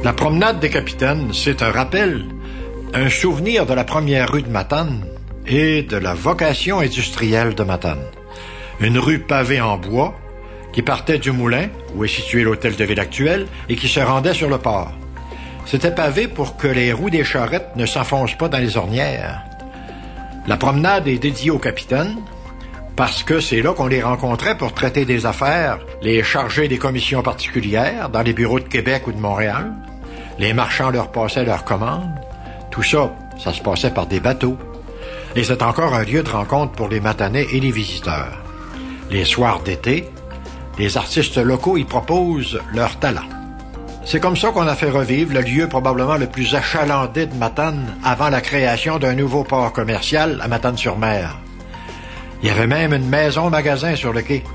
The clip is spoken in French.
La promenade des Capitaines, c'est un rappel, un souvenir de la première rue de Matane et de la vocation industrielle de Matane. Une rue pavée en bois qui partait du moulin, où est situé l'hôtel de ville actuel, et qui se rendait sur le port. C'était pavé pour que les roues des charrettes ne s'enfoncent pas dans les ornières. La promenade est dédiée aux capitaines, parce que c'est là qu'on les rencontrait pour traiter des affaires, les charger des commissions particulières dans les bureaux de Québec ou de Montréal. Les marchands leur passaient leurs commandes. Tout ça, ça se passait par des bateaux. Et c'est encore un lieu de rencontre pour les Matanais et les visiteurs. Les soirs d'été, les artistes locaux y proposent leur talent. C'est comme ça qu'on a fait revivre le lieu probablement le plus achalandé de Matane avant la création d'un nouveau port commercial à Matane-sur-Mer. Il y avait même une maison-magasin sur le quai.